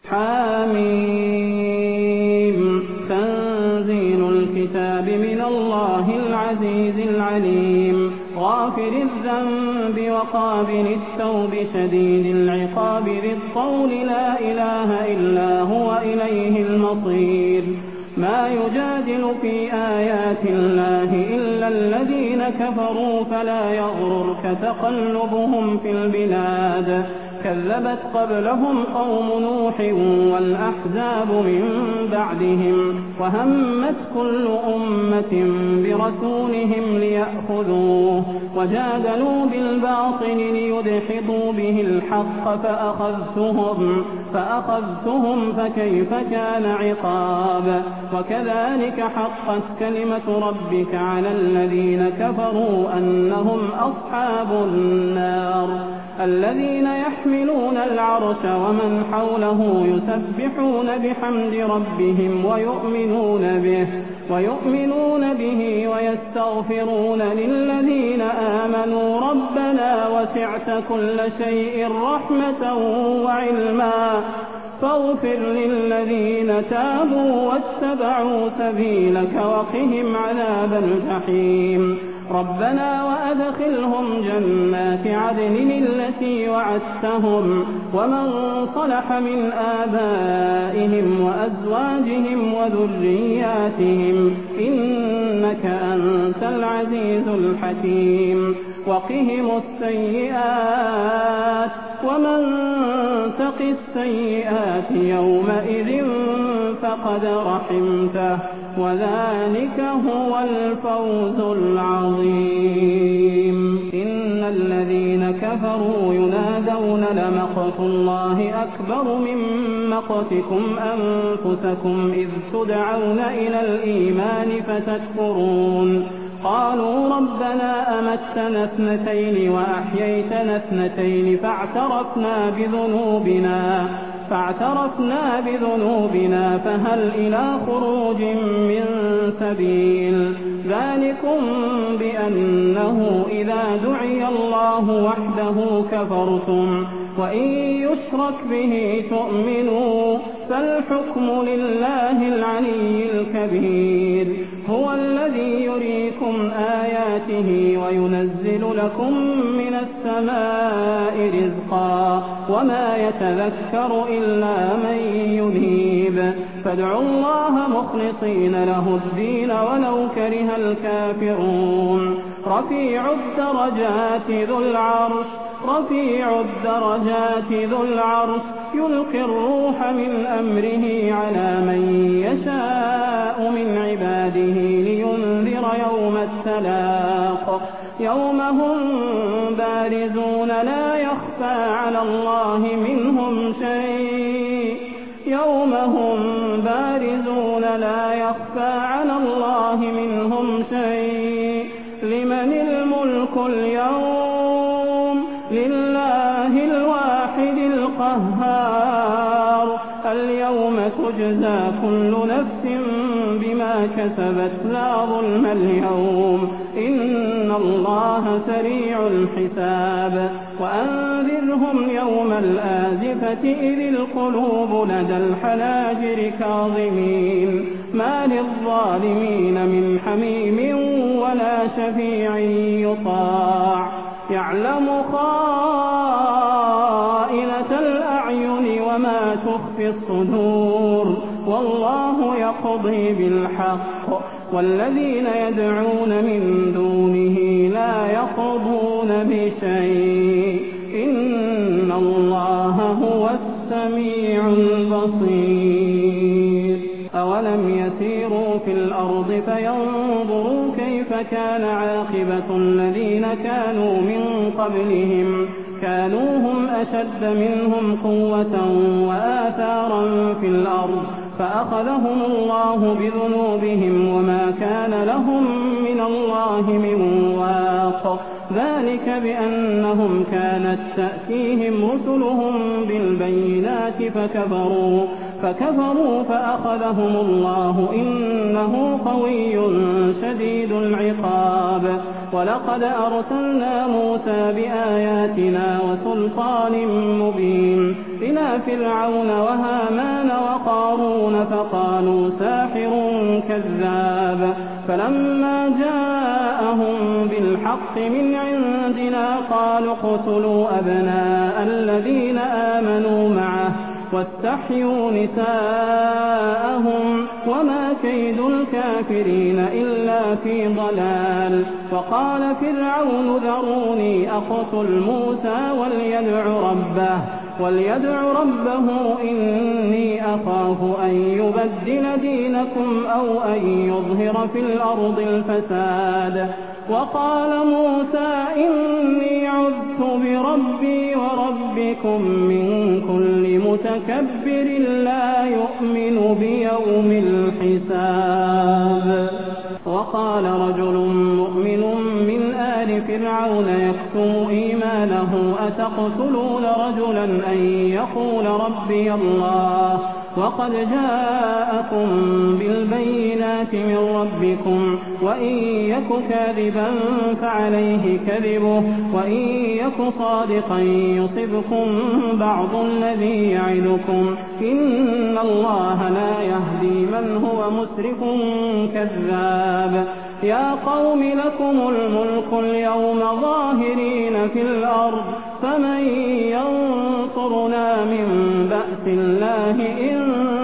حميم تنزيل الكتاب من الله العزيز العليم غافر الذنب وقابل التوب شديد العقاب ذي الطول لا إله إلا هو إليه المصير ما يجادل في آيات الله إلا الذين كفروا فلا يغررك تقلبهم في البلاد كذبت قبلهم قوم نوح والأحزاب من بعدهم وهمت كل أمة برسولهم ليأخذوه وجادلوا بالباطل ليدحضوا به الحق فأخذتهم فكيف كان عقاب وكذلك حقت كلمة ربك على الذين كفروا أنهم أصحاب النار الذين يحملون العرش ومن حوله يسبحون بحمد ربهم ويؤمنون به ويستغفرون للذين آمنوا ربنا وسعت كل شيء رحمة وعلما فاغفر للذين تابوا واتبعوا سبيلك وقهم عذاب الجحيم ربنا وأدخلهم جنات عدن التي وعدتهم ومن صلح من آبائهم وأزواجهم وذرياتهم إنك أنت العزيز الحكيم وقهم السيئات ومن تق السيئات يومئذ فقد رحمته وذلك هو الفوز العظيم إن الذين كفروا ينادون لمقت الله أكبر من مقتكم أنفسكم إذ تدعون إلى الإيمان فتكفرون قالوا ربنا أمتنا اثنتين وأحييتنا اثنتين فاعترفنا بذنوبنا فهل إلى خروج من سبيل ذلكم بأنه إذا دعي الله وحده كفرتم وإن يشرك به تؤمنوا فالحكم لله العلي الكبير هو الذي يريكم آياته وينزل لكم من السماء رزقا وما يتذكر إلا من ينيب فادعوا الله مخلصين له الدين ولو كره الكافرون رفيع الدرجات ذو العرش يلقي الروح من أمره على من يشاء من عباده لينذر يوم التلاق يوم هم بارزون لا يخفى على الله منهم شيء لمن الملك اليوم لله الواحد القهار اليوم تجزى كل نفس بما كسبت لا ظلم اليوم إن الله سريع الحساب وأنذرهم يوم الآزفة إذ القلوب لدى الحناجر كاظمين ما للظالمين من حميم ولا شفيع يطاع يعلم خائنة الأعين وما تخفي الصدور والله يقضي بالحق والذين يدعون من دونه لا يقضون بشيء إن الله هو السميع البصير أولم يسيروا في الأرض فينظروا كيف كان عاقبة الذين كانوا من قبلهم كانوا هم أشد منهم قوة وآثارا في الأرض فأخذهم الله بذنوبهم وما كان لهم من الله من واق ذلك بأنهم كانت تأتيهم رسلهم بالبينات فكفروا فأخذهم الله إنه قوي شديد العقاب ولقد أرسلنا موسى بآياتنا وسلطان مبين إلى فرعون وهامان فرعون فقالوا ساحر كذاب فلما جاءهم بالحق من عندنا قالوا اقتلوا أبناء الذين آمنوا معه واستحيوا نساءهم وما كيد الكافرين إلا في ضلال. وقال فرعون ذروني أقتل موسى وليدع ربه إني أخاف أن يبدل دينكم أو أن يظهر في الأرض الفساد. وقال موسى إني عذت بربي وربكم من كل متكبر لا يؤمن بيوم الحساب. وقال رجل مؤمن من آل فرعون يكتم إيمانه أتقتلون رجلا أن يقول ربي الله وقد جاءكم بالبينات من ربكم وإن يك كاذبا فعليه كذبه وإن يك صادقا يصبكم بعض الذي يعدكم إن الله لا يهدي من هو مسرف كذاب. يا قوم لكم الملك اليوم ظاهرين في الأرض فمن ينصرنا من بأس الله إن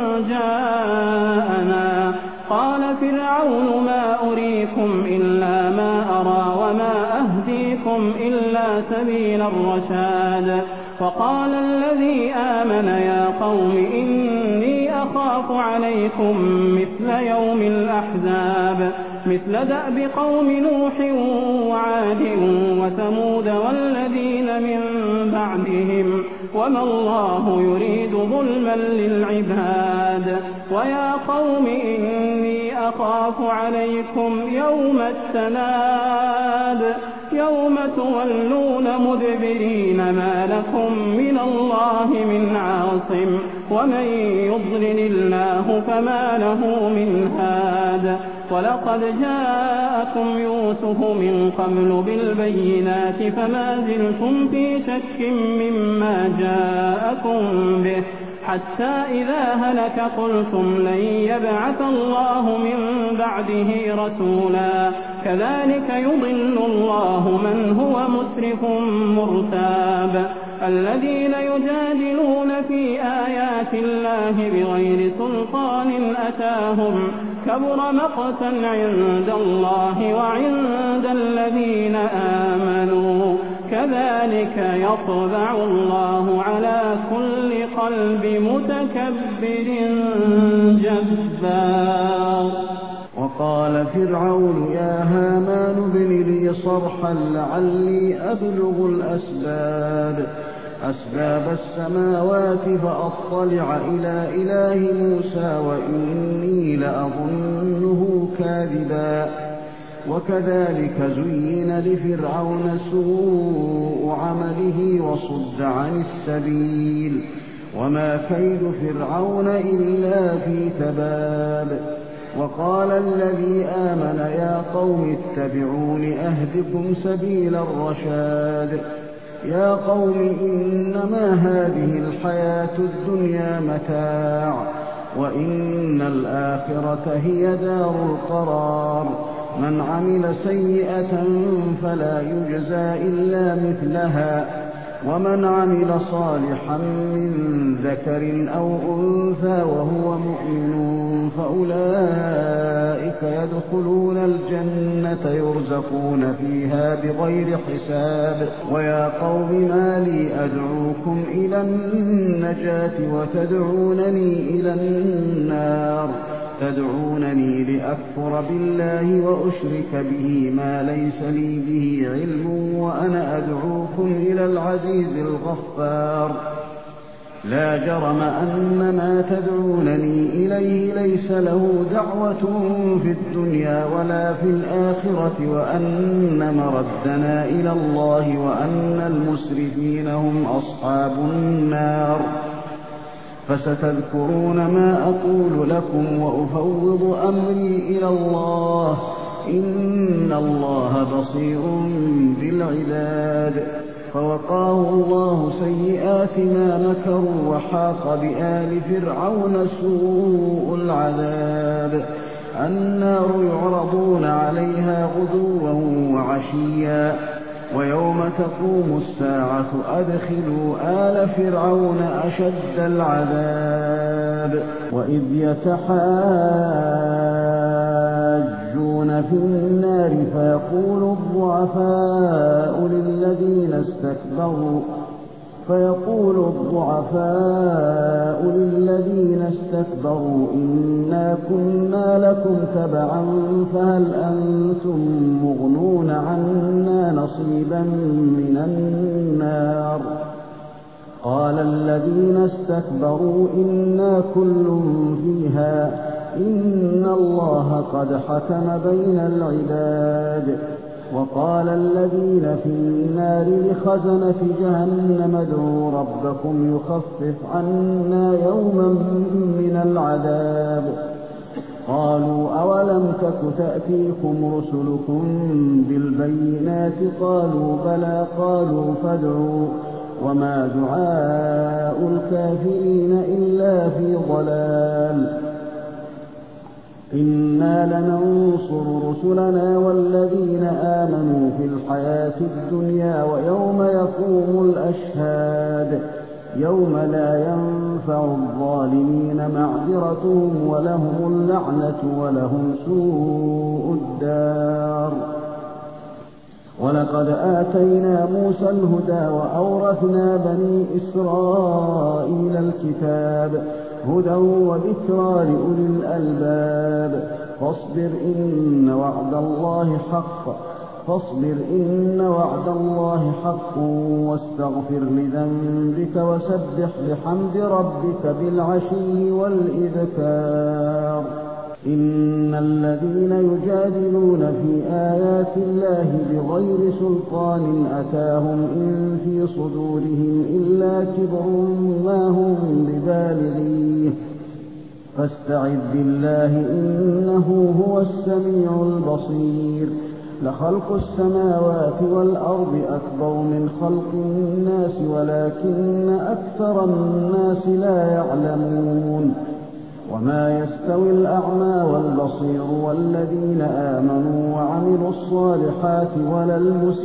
جاءنا. قال فرعون ما أريكم إلا ما أرى وما أهديكم إلا سبيل الرشاد. وقال الذي آمن يا قوم إني أخاف عليكم مثل يوم الأحزاب مثل دأب قوم نوح وعاد وثمود والذين من بعدهم وما الله يريد ظلما للعباد. ويا قوم إني أخاف عليكم يوم التناد يوم تولون مدبرين ما لكم من الله من عاصم ومن يضلل الله فما له من هاد. ولقد جاءكم يوسف من قبل بالبينات فما زلتم في شك مما جاءكم به حتى إذا هلك قلتم لن يبعث الله من بعده رسولا كذلك يضل الله من هو مسرف مرتاب. الذين يجادلون في آيات الله بغير سلطان أتاهم كبر مقتا عند الله وعند الذين آمنوا كذلك يطبع الله على كل قلب متكبر جبار. وقال فرعون يا هامان ابن لي صرحا لعلي أبلغ أسباب السماوات فأطلع إلى إله موسى وإني لأظنه كاذبا. وكذلك زين لفرعون سوء عمله وصد عن السبيل وما كيد فرعون إلا في تباب. وقال الذي آمن يا قوم اتبعون أهدكم سبيل الرشاد. يا قوم إنما هذه الحياة الدنيا متاع وإن الآخرة هي دار القرار. من عمل سيئة فلا يجزى إلا مثلها ومن عمل صالحا من ذكر أو أنثى وهو مؤمن فأولئك يدخلون الجنة يرزقون فيها بغير حساب. ويا قوم ما لي أدعوكم إلى النجاة وتدعونني إلى النار تدعونني لأكفر بالله وأشرك به ما ليس لي به علم وأنا أدعوكم إلى العزيز الغفار. لا جرم أن ما تدعونني إليه ليس له دعوة في الدنيا ولا في الآخرة وأن مردنا إلى الله وأن المسرفين هم أصحاب النار. فستذكرون ما أقول لكم وأفوض أمري إلى الله إن الله بصير بالعباد. فوقاه الله سيئات ما مكروا وحاق بآل فرعون سوء العذاب. النار يعرضون عليها غدوا وعشيا ويوم تقوم الساعة أدخلوا آل فرعون أشد العذاب. وإذ يتحاجون في النار فيقول الضعفاء للذين استكبروا إنا كنا لكم تبعا فهل أنتم مغنون عنا نصيبا من النار. قال الذين استكبروا إنا كل فيها إن الله قد حكم بين العباد. وقال الذين في النار لخزنة جهنم ادعوا ربكم يخفف عنا يوما من العذاب. قالوا أولم تك تأتيكم رسلكم بالبينات قالوا بلى قالوا فادعوا وما دعاء الكافرين إلا في ضلال. إنا لننصر رسلنا والذين آمنوا في الحياة الدنيا ويوم يقوم الأشهاد يوم لا ينفع الظالمين معذرتهم ولهم اللعنة ولهم سوء الدار. ولقد آتينا موسى الهدى وأورثنا بني إسرائيل الكتاب هدى وذكرى لأولي الألباب. فاصبر إن وعد الله حق واستغفر لذنبك وسبح بحمد ربك بالعشي والإذكار. إن الذين يجادلون في آيات الله بغير سلطان أتاهم إن في صدورهم إلا كبر ما هم ببالغيه فاستعذ بالله إنه هو السميع البصير. لخلق السماوات والأرض أكبر من خلق الناس ولكن أكثر الناس لا يعلمون. وما يستوي الأعمى والبصير والذين آمنوا وعملوا الصالحات ولا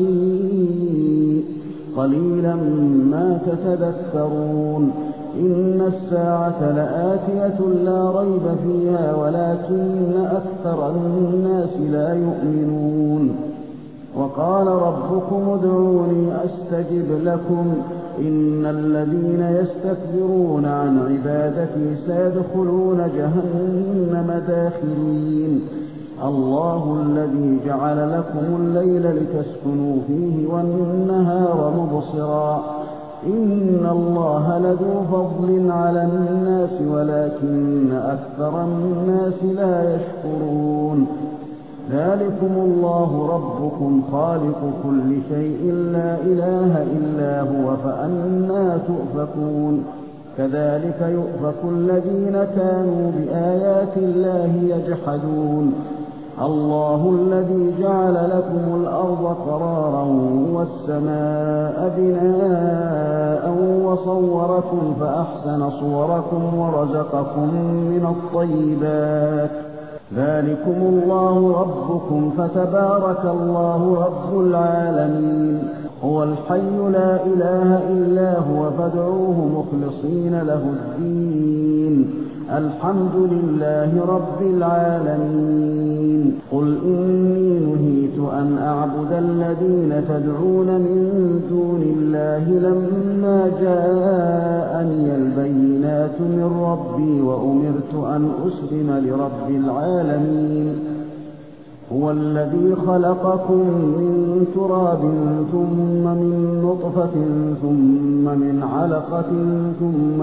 المسيء قليلا ما تتذكرون. إن الساعة لآتية لا ريب فيها ولكن أكثر الناس لا يؤمنون. وقال ربكم ادعوني أستجب لكم إن الذين يستكبرون عن عبادتي سيدخلون جهنم داخرين. الله الذي جعل لكم الليل لتسكنوا فيه والنهار مبصرا إن الله لذو فضل على الناس ولكن أكثر الناس لا يشكرون. ذلكم الله ربكم خالق كل شيء لا إله إلا هو فأنى تؤفكون. كذلك يؤفك الذين كانوا بآيات الله يجحدون. الله الذي جعل لكم الأرض قرارا والسماء بناء وصوركم فأحسن صوركم ورزقكم من الطيبات. ذلكم الله ربكم فتبارك الله رب العالمين. هو الحي لا إله إلا هو فادعوه مخلصين له الدين الحمد لله رب العالمين. قل إني نهيت أن أعبد الذين تدعون من دون الله لما جاءني البينات من ربي وأمرت أن أسلم لرب العالمين. هو الذي خلقكم من تراب ثم من نطفة ثم من علقة ثم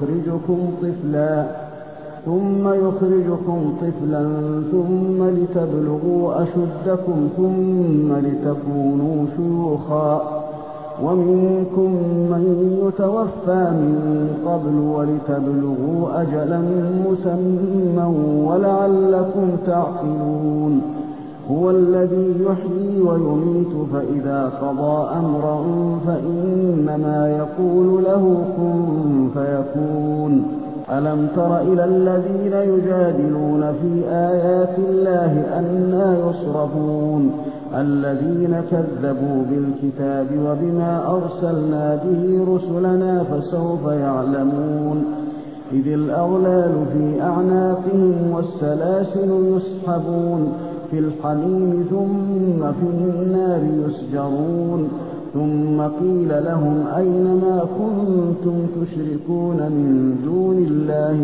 يخرجكم طفلا ثم لتبلغوا أشدكم ثم لتكونوا شيوخا ومنكم من يتوفى من قبل ولتبلغوا أجلا مسمى ولعلكم تعقلون. هو الذي يحيي ويميت فإذا قضى أمرا فإنما يقول له كن فيكون ألم تر إلى الذين يجادلون في آيات الله أنى يصرفون الذين كذبوا بالكتاب وبما أرسلنا به رسلنا فسوف يعلمون إذ الأغلال في أعناقهم والسلاسل يسحبون في الحميم ثم في النار يسجرون ثم قيل لهم أين ما كنتم تشركون من دون الله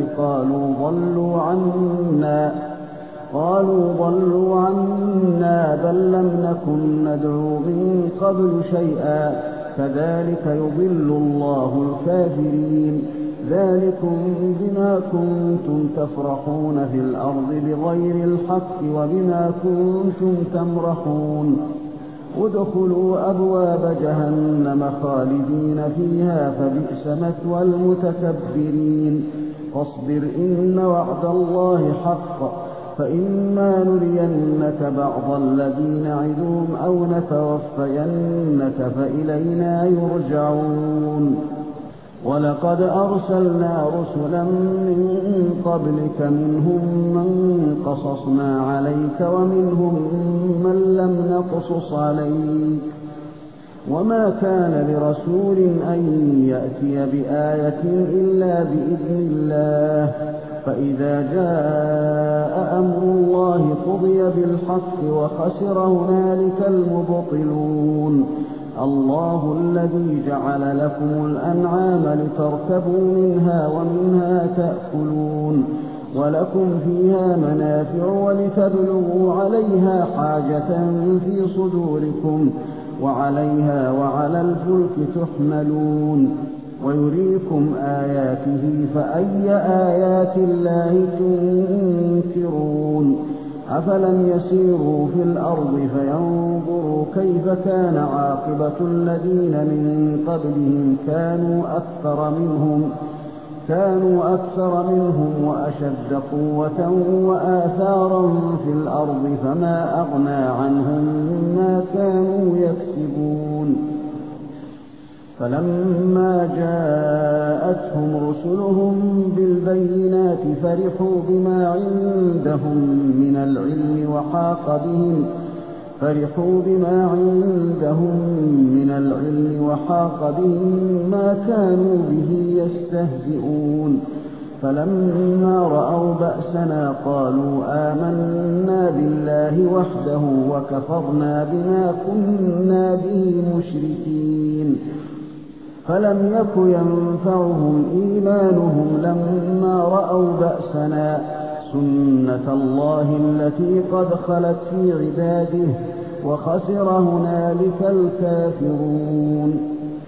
قالوا ضلوا عنا بل لم نكن ندعو من قبل شيئا كذلك يضل الله الكافرين ذلكم بما كنتم تفرحون في الأرض بغير الحق وبما كنتم تمرحون ادخلوا أبواب جهنم خالدين فيها فبئس مثوى المتكبرين فاصبر إن وعد الله حق فإما نرينك بعض الذي نعدهم أو نتوفينك فإلينا يرجعون ولقد أرسلنا رسلا من قبلك منهم من قصصنا عليك ومنهم من لم نقصص عليك وما كان لرسول أن يأتي بآية إلا بإذن الله فإذا جاء أمر الله قضي بالحق وخسر هنالك المبطلون الله الذي جعل لكم الأنعام لتركبوا منها ومنها تأكلون ولكم فيها منافع ولتبلغوا عليها حاجة في صدوركم وعليها وعلى الفلك تحملون ويريكم آياته فأي آيات الله تنكرون أفلم يسيروا في الأرض فينظروا كيف كان عاقبة الذين من قبلهم كانوا أكثر منهم وأشد قوة وآثارا في الأرض فما أغنى عنهم ما كانوا يكسبون فلما جاءتهم رسلهم بالبينات فرحوا بما عندهم من العلم وحاق بهم ما كانوا به يستهزئون فلما رأوا بأسنا قالوا آمنا بالله وحده وكفرنا بما كنا به مشركين فلم يك ينفعهم إيمانهم لما رأوا بأسنا سنة الله التي قد خلت في عباده وخسر هنالك الكافرون